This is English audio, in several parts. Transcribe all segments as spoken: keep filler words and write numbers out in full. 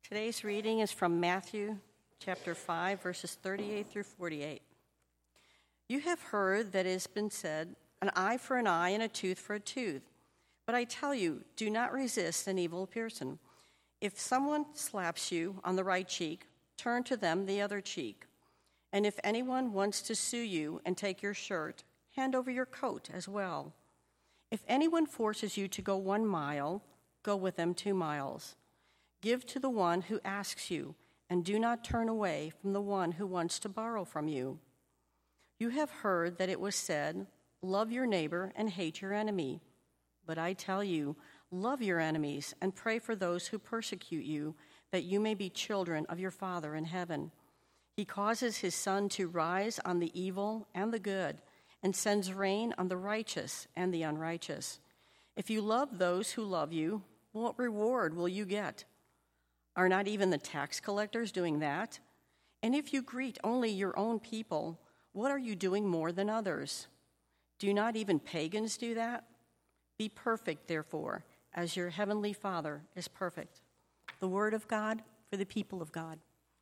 Today's reading is from Matthew chapter five, verses thirty-eight through forty-eight. You have heard that it has been said, an eye for an eye and a tooth for a tooth. But I tell you, do not resist an evil person. If someone slaps you on the right cheek, turn to them the other cheek. And if anyone wants to sue you and take your shirt, hand over your coat as well. If anyone forces you to go one mile, go with them two miles. Give to the one who asks you, and do not turn away from the one who wants to borrow from you. You have heard that it was said, love your neighbor and hate your enemy. But I tell you, love your enemies and pray for those who persecute you, that you may be children of your Father in heaven. He causes his sun to rise on the evil and the good, and sends rain on the righteous and the unrighteous. If you love those who love you, what reward will you get? Are not even the tax collectors doing that? And if you greet only your own people, what are you doing more than others? Do not even pagans do that? Be perfect, therefore, as your heavenly Father is perfect. The word of God for the people of God.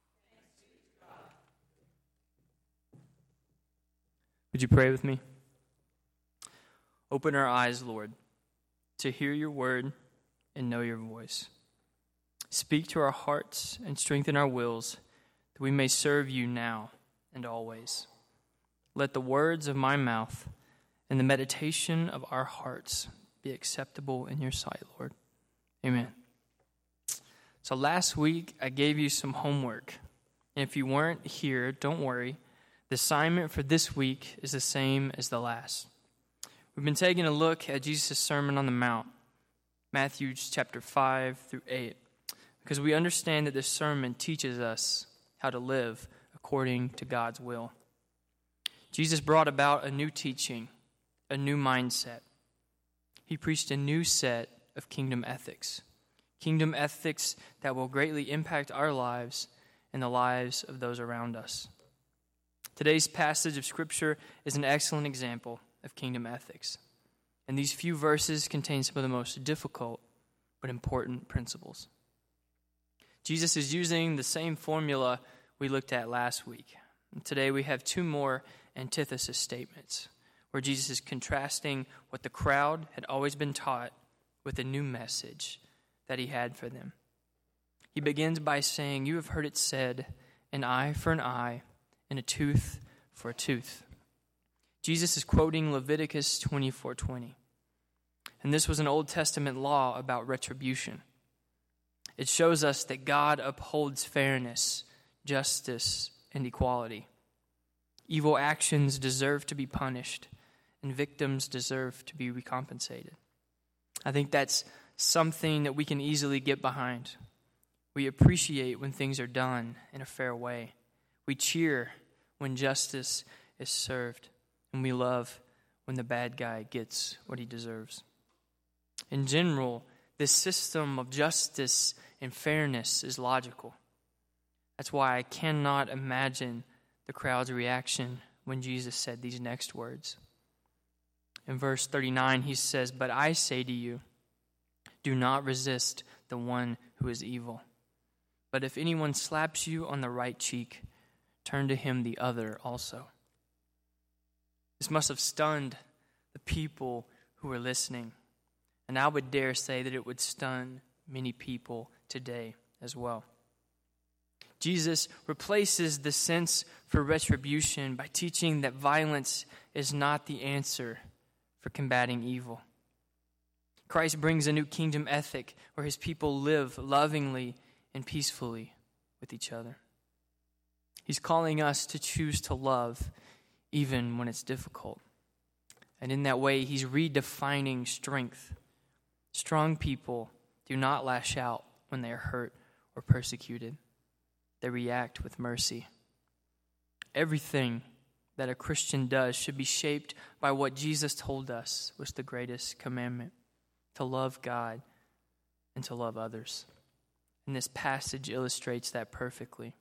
Would you pray with me? Open our eyes, Lord, to hear your word and know your voice. Speak to our hearts and strengthen our wills, that we may serve you now and always. Let the words of my mouth and the meditation of our hearts be acceptable in your sight, Lord. Amen. So last week, I gave you some homework. And if you weren't here, don't worry. The assignment for this week is the same as the last. We've been taking a look at Jesus' Sermon on the Mount, Matthew chapter five through eight. Because we understand that this sermon teaches us how to live according to God's will. Jesus brought about a new teaching, a new mindset. He preached a new set of kingdom ethics, kingdom ethics that will greatly impact our lives and the lives of those around us. Today's passage of Scripture is an excellent example of kingdom ethics, and these few verses contain some of the most difficult but important principles. Jesus is using the same formula we looked at last week. And today we have two more antithesis statements where Jesus is contrasting what the crowd had always been taught with a new message that he had for them. He begins by saying, you have heard it said, an eye for an eye and a tooth for a tooth. Jesus is quoting Leviticus twenty-four twenty. And this was an Old Testament law about retribution. It shows us that God upholds fairness, justice, and equality. Evil actions deserve to be punished, and victims deserve to be recompensated. I think that's something that we can easily get behind. We appreciate when things are done in a fair way. We cheer when justice is served, and we love when the bad guy gets what he deserves. In general, this system of justice and fairness is logical. That's why I cannot imagine the crowd's reaction when Jesus said these next words. In verse thirty-nine, he says, but I say to you, do not resist the one who is evil. But if anyone slaps you on the right cheek, turn to him the other also. This must have stunned the people who were listening. And I would dare say that it would stun many people today as well. Jesus replaces the sense for retribution by teaching that violence is not the answer for combating evil. Christ brings a new kingdom ethic where his people live lovingly and peacefully with each other. He's calling us to choose to love even when it's difficult. And in that way, he's redefining strength. Strong people do not lash out when they are hurt or persecuted. They react with mercy. Everything that a Christian does should be shaped by what Jesus told us was the greatest commandment, to love God and to love others. And this passage illustrates that perfectly.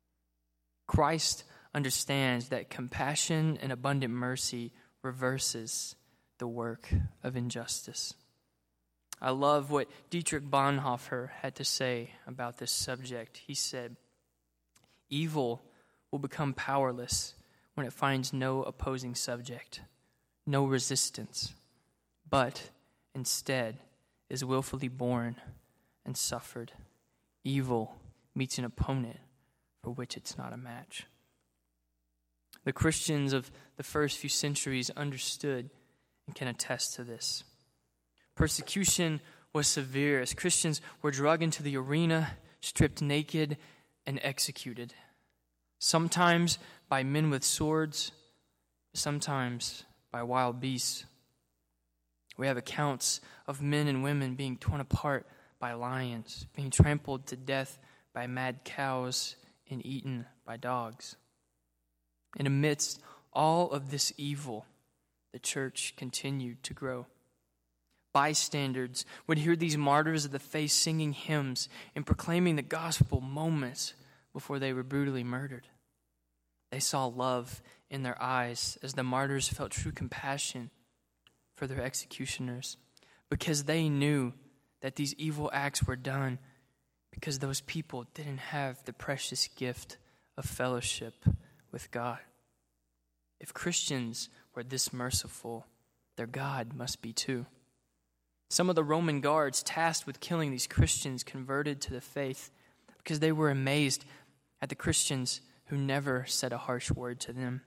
Christ understands that compassion and abundant mercy reverses the work of injustice. I love what Dietrich Bonhoeffer had to say about this subject. He said, "Evil will become powerless when it finds no opposing subject, no resistance, but instead is willfully born and suffered. Evil meets an opponent for which it's not a match." The Christians of the first few centuries understood and can attest to this. Persecution was severe as Christians were dragged into the arena, stripped naked, and executed. Sometimes by men with swords, sometimes by wild beasts. We have accounts of men and women being torn apart by lions, being trampled to death by mad cows, and eaten by dogs. And amidst all of this evil, the church continued to grow. Bystanders would hear these martyrs of the faith singing hymns and proclaiming the gospel moments before they were brutally murdered. They saw love in their eyes as the martyrs felt true compassion for their executioners, because they knew that these evil acts were done because those people didn't have the precious gift of fellowship with God. If Christians were this merciful, their God must be too. Some of the Roman guards tasked with killing these Christians converted to the faith because they were amazed at the Christians who never said a harsh word to them.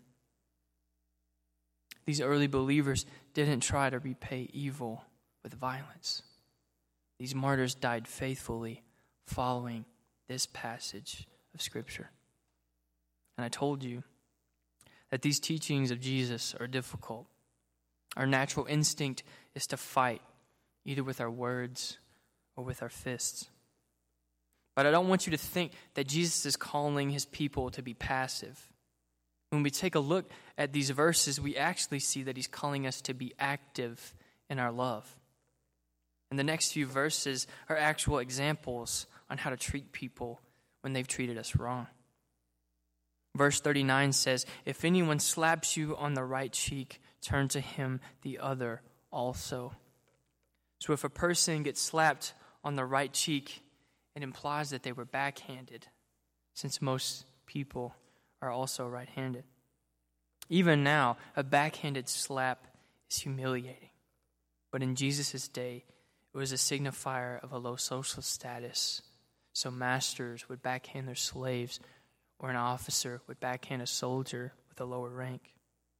These early believers didn't try to repay evil with violence. These martyrs died faithfully following this passage of Scripture. And I told you that these teachings of Jesus are difficult. Our natural instinct is to fight, either with our words or with our fists. But I don't want you to think that Jesus is calling his people to be passive. When we take a look at these verses, we actually see that he's calling us to be active in our love. And the next few verses are actual examples on how to treat people when they've treated us wrong. Verse thirty-nine says, "If anyone slaps you on the right cheek, turn to him the other also." So if a person gets slapped on the right cheek, it implies that they were backhanded, since most people are also right-handed. Even now, a backhanded slap is humiliating. But in Jesus' day, it was a signifier of a low social status. So masters would backhand their slaves, or an officer would backhand a soldier with a lower rank.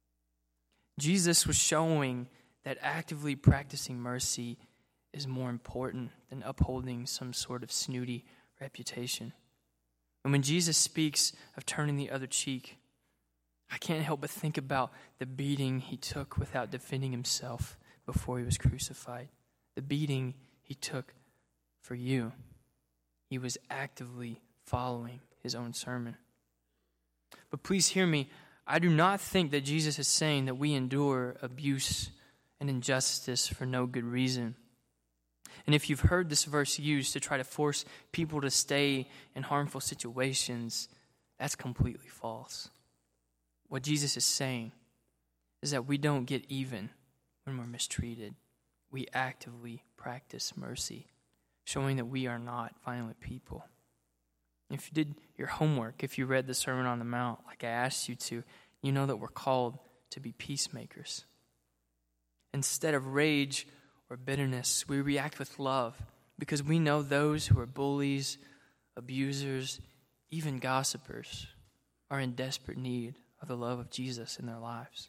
Jesus was showing that actively practicing mercy is more important than upholding some sort of snooty reputation. And when Jesus speaks of turning the other cheek, I can't help but think about the beating he took without defending himself before he was crucified. The beating he took for you. He was actively following his own sermon. But please hear me, I do not think that Jesus is saying that we endure abuse and injustice for no good reason. And if you've heard this verse used to try to force people to stay in harmful situations, that's completely false. What Jesus is saying is that we don't get even when we're mistreated. We actively practice mercy, showing that we are not violent people. If you did your homework, if you read the Sermon on the Mount like I asked you to, you know that we're called to be peacemakers. Instead of rage or bitterness, we react with love because we know those who are bullies, abusers, even gossipers are in desperate need of the love of Jesus in their lives.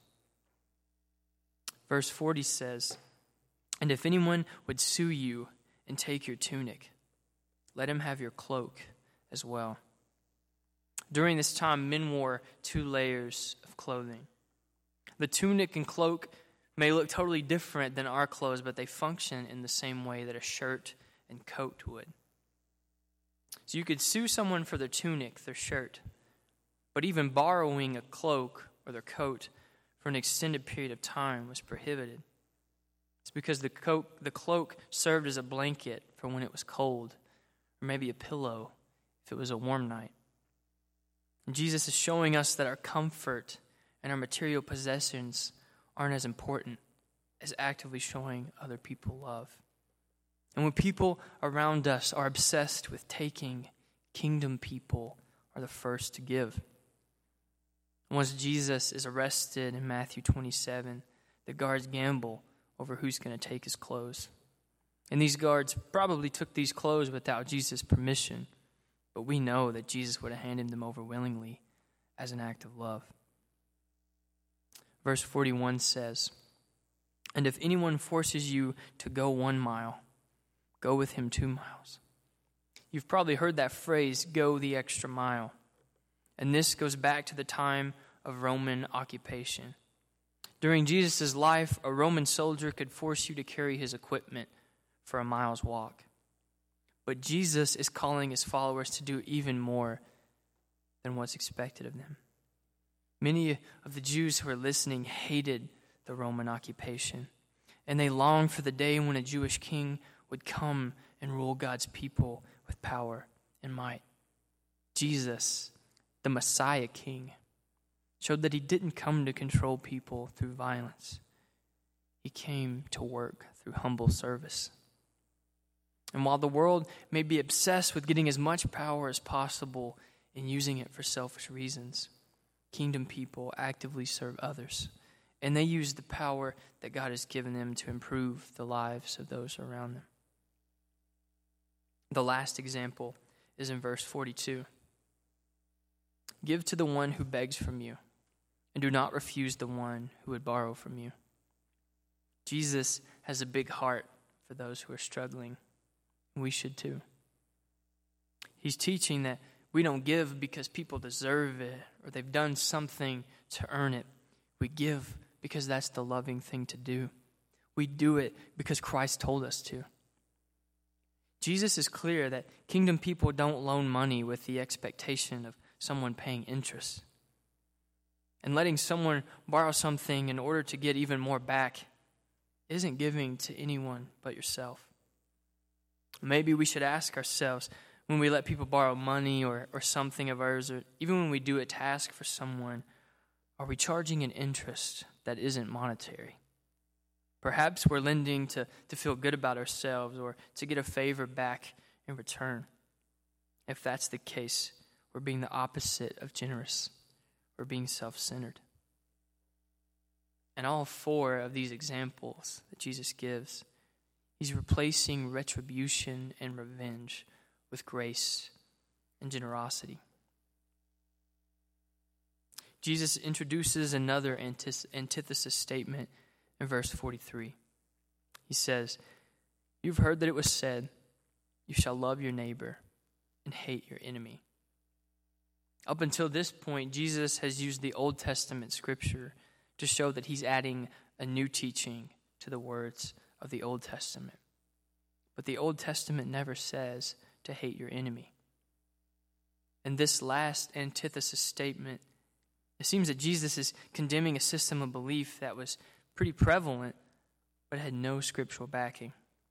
Verse forty says, "And if anyone would sue you and take your tunic, let him have your cloak as well." During this time, men wore two layers of clothing. The tunic and cloak may look totally different than our clothes, but they function in the same way that a shirt and coat would. So you could sue someone for their tunic, their shirt, but even borrowing a cloak or their coat for an extended period of time was prohibited. It's because the coat, the cloak served as a blanket for when it was cold, or maybe a pillow if it was a warm night. And Jesus is showing us that our comfort and our material possessions aren't as important as actively showing other people love. And when people around us are obsessed with taking, kingdom people are the first to give. Once Jesus is arrested in Matthew twenty-seven, the guards gamble over who's going to take his clothes. And these guards probably took these clothes without Jesus' permission, but we know that Jesus would have handed them over willingly as an act of love. Verse forty-one says, "And if anyone forces you to go one mile, go with him two miles." You've probably heard that phrase, go the extra mile. And this goes back to the time of Roman occupation. During Jesus' life, a Roman soldier could force you to carry his equipment for a mile's walk. But Jesus is calling his followers to do even more than what's expected of them. Many of the Jews who are listening hated the Roman occupation, and they longed for the day when a Jewish king would come and rule God's people with power and might. Jesus, the Messiah King, showed that he didn't come to control people through violence. He came to work through humble service. And while the world may be obsessed with getting as much power as possible and using it for selfish reasons, kingdom people actively serve others, and they use the power that God has given them to improve the lives of those around them. The last example is in verse forty-two. "Give to the one who begs from you, and do not refuse the one who would borrow from you." Jesus has a big heart for those who are struggling. We should too. He's teaching that we don't give because people deserve it or they've done something to earn it. We give because that's the loving thing to do. We do it because Christ told us to. Jesus is clear that kingdom people don't loan money with the expectation of someone paying interest. And letting someone borrow something in order to get even more back isn't giving to anyone but yourself. Maybe we should ask ourselves, when we let people borrow money or, or something of ours, or even when we do a task for someone, are we charging an interest that isn't monetary? Perhaps we're lending to, to feel good about ourselves or to get a favor back in return. If that's the case, we're being the opposite of generous. We're being self-centered. And all four of these examples that Jesus gives, he's replacing retribution and revenge with grace and generosity. Jesus introduces another antithesis statement in verse forty-three. He says, "You've heard that it was said, 'You shall love your neighbor and hate your enemy.'" Up until this point, Jesus has used the Old Testament scripture to show that he's adding a new teaching to the words of the Old Testament. But the Old Testament never says to hate your enemy. In this last antithesis statement, it seems that Jesus is condemning a system of belief that was pretty prevalent, but had no scriptural backing.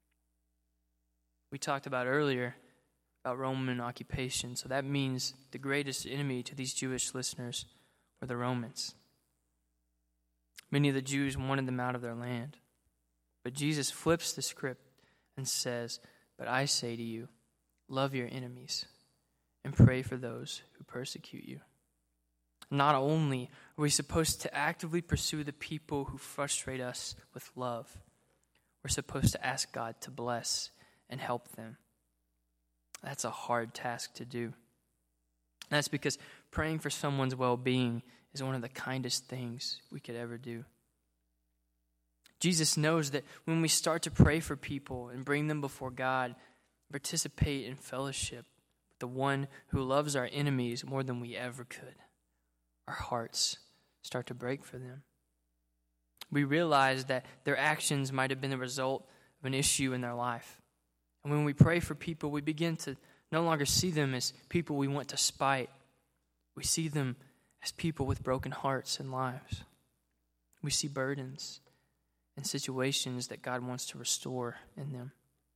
We talked about earlier about Roman occupation, so that means the greatest enemy to these Jewish listeners were the Romans. Many of the Jews wanted them out of their land. But Jesus flips the script and says, "But I say to you, love your enemies and pray for those who persecute you." Not only are we supposed to actively pursue the people who frustrate us with love, we're supposed to ask God to bless and help them. That's a hard task to do. That's because praying for someone's well-being is one of the kindest things we could ever do. Jesus knows that when we start to pray for people and bring them before God, participate in fellowship with the one who loves our enemies more than we ever could, our hearts start to break for them. We realize that their actions might have been the result of an issue in their life. And when we pray for people, we begin to no longer see them as people we want to spite. We see them as people with broken hearts and lives. We see burdens and situations that God wants to restore in them.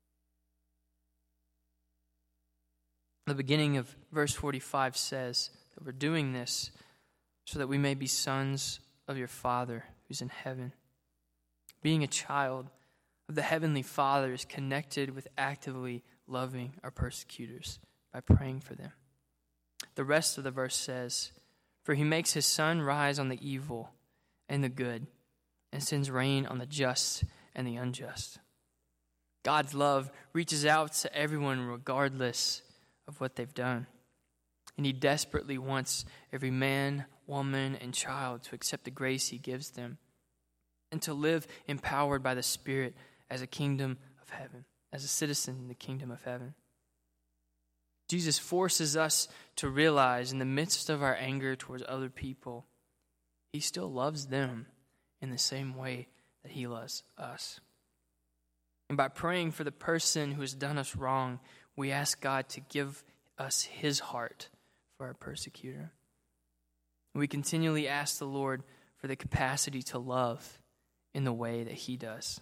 The beginning of verse forty-five says that we're doing this so that we may be sons of your Father who's in heaven. Being a child of the Heavenly Father is connected with actively loving our persecutors by praying for them. The rest of the verse says, "For he makes his sun rise on the evil and the good, and sends rain on the just and the unjust." God's love reaches out to everyone regardless of what they've done. And he desperately wants every man, woman, and child to accept the grace he gives them and to live empowered by the Spirit as a kingdom of heaven, as a citizen in the kingdom of heaven. Jesus forces us to realize in the midst of our anger towards other people, he still loves them in the same way that he loves us. And by praying for the person who has done us wrong, we ask God to give us his heart for our persecutor. We continually ask the Lord for the capacity to love in the way that he does.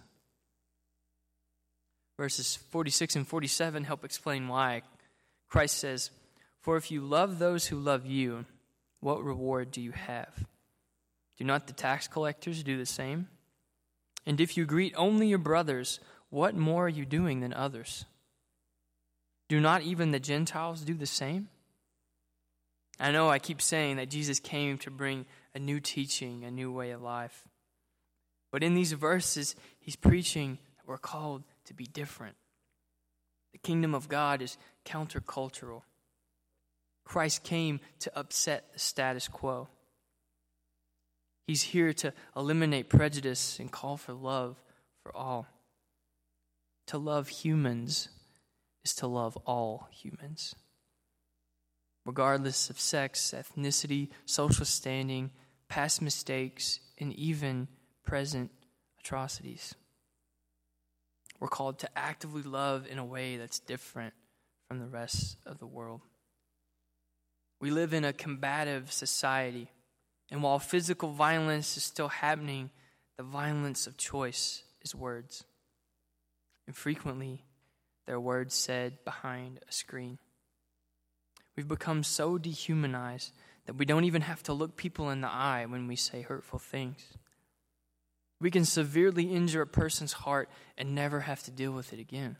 Verses forty-six and forty-seven help explain why. Christ says, "For if you love those who love you, what reward do you have? Do not the tax collectors do the same? And if you greet only your brothers, what more are you doing than others? Do not even the Gentiles do the same?" I know I keep saying that Jesus came to bring a new teaching, a new way of life. But in these verses, he's preaching that we're called to be different. The kingdom of God is countercultural. Christ came to upset the status quo. He's here to eliminate prejudice and call for love for all. To love humans is to love all humans, regardless of sex, ethnicity, social standing, past mistakes, and even present atrocities. We're called to actively love in a way that's different from the rest of the world. We live in a combative society, and while physical violence is still happening, the violence of choice is words. And frequently, they're words said behind a screen. We've become so dehumanized that we don't even have to look people in the eye when we say hurtful things. We can severely injure a person's heart and never have to deal with it again.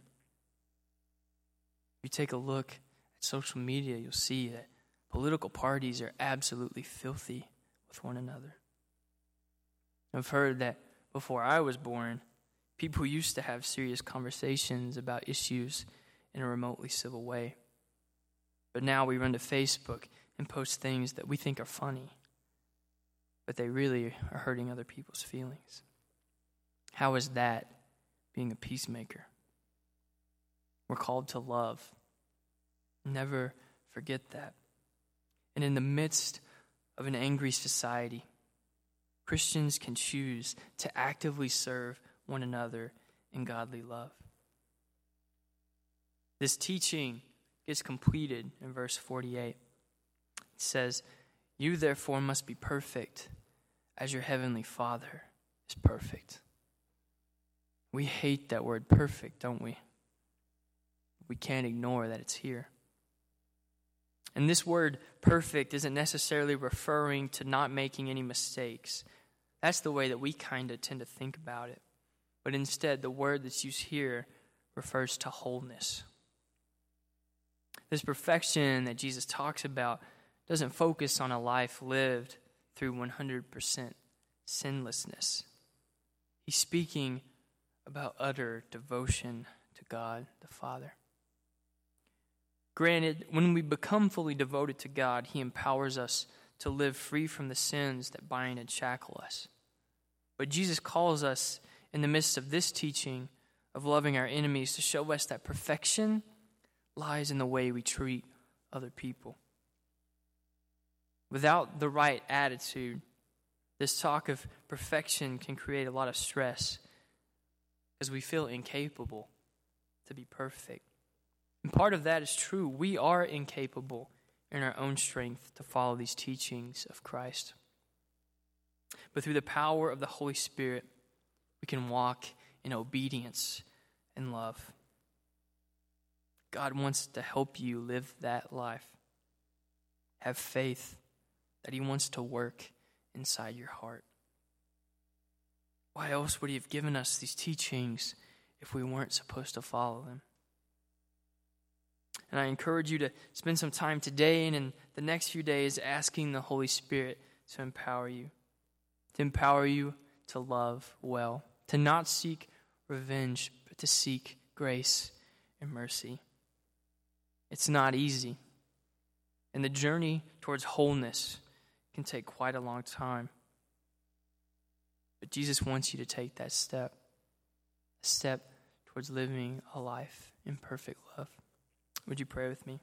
If you take a look at social media, you'll see that political parties are absolutely filthy with one another. I've heard that before I was born, people used to have serious conversations about issues in a remotely civil way. But now we run to Facebook and post things that we think are funny, but they really are hurting other people's feelings. How is that being a peacemaker? We're called to love. Never forget that. And in the midst of an angry society, Christians can choose to actively serve one another in godly love. This teaching is completed in verse forty-eight. It says, "You therefore must be perfect as your heavenly Father is perfect." We hate that word perfect, don't we? We can't ignore that it's here. And this word perfect isn't necessarily referring to not making any mistakes. That's the way that we kind of tend to think about it. But instead, the word that's used here refers to wholeness. This perfection that Jesus talks about doesn't focus on a life lived through one hundred percent sinlessness. He's speaking about utter devotion to God the Father. Granted, when we become fully devoted to God, he empowers us to live free from the sins that bind and shackle us. But Jesus calls us in the midst of this teaching of loving our enemies to show us that perfection lies in the way we treat other people. Without the right attitude, this talk of perfection can create a lot of stress because we feel incapable to be perfect. And part of that is true. We are incapable in our own strength to follow these teachings of Christ. But through the power of the Holy Spirit, we can walk in obedience and love. God wants to help you live that life. Have faith that he wants to work inside your heart. Why else would he have given us these teachings if we weren't supposed to follow them. And I encourage you to spend some time today and in the next few days asking the Holy Spirit to empower you, to empower you to love well, to not seek revenge, but to seek grace and mercy. It's not easy, and the journey towards wholeness can take quite a long time. But Jesus wants you to take that step, a step towards living a life in perfect love. Would you pray with me?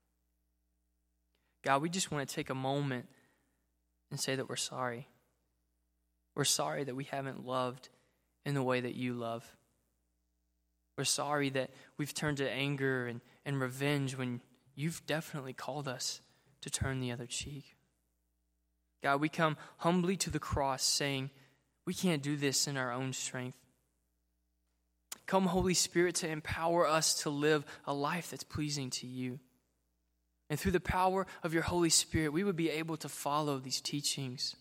God, we just want to take a moment and say that we're sorry. We're sorry that we haven't loved in the way that you love. We're sorry that we've turned to anger and, and revenge when you've definitely called us to turn the other cheek. God, we come humbly to the cross saying we can't do this in our own strength. Come, Holy Spirit, to empower us to live a life that's pleasing to you. And through the power of your Holy Spirit, we would be able to follow these teachings.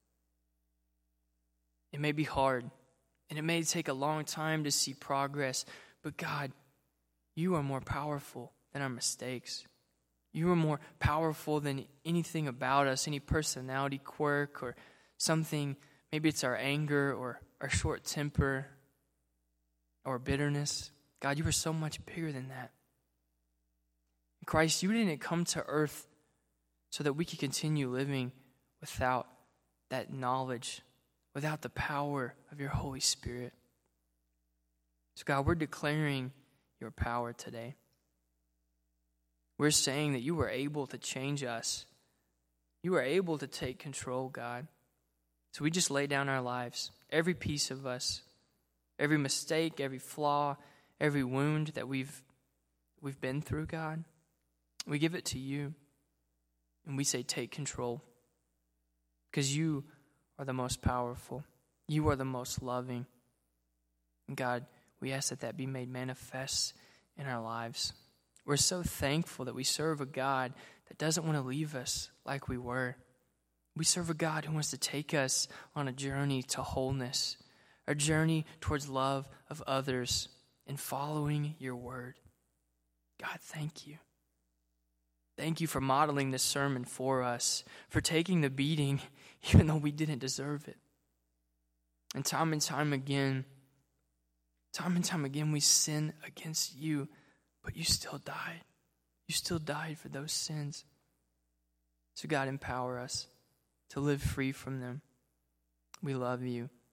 It may be hard, and it may take a long time to see progress, but God, you are more powerful than our mistakes. You are more powerful than anything about us, any personality quirk or something. Maybe it's our anger or our short temper or bitterness. God, you are so much bigger than that. Christ, you didn't come to earth so that we could continue living without that knowledge, without the power of your Holy Spirit. So God, we're declaring your power today. We're saying that you were able to change us. You were able to take control, God. So we just lay down our lives, every piece of us, every mistake, every flaw, every wound that we've we've been through, God. We give it to you, and we say, take control, because you are the most powerful. You are the most loving. And God, we ask that that be made manifest in our lives. We're so thankful that we serve a God that doesn't want to leave us like we were. We serve a God who wants to take us on a journey to wholeness, a journey towards love of others and following your word. God, thank you. Thank you for modeling this sermon for us, for taking the beating even though we didn't deserve it. And time and time again, time and time again, we sin against you, but you still died. You still died for those sins. So God, empower us to live free from them. We love you.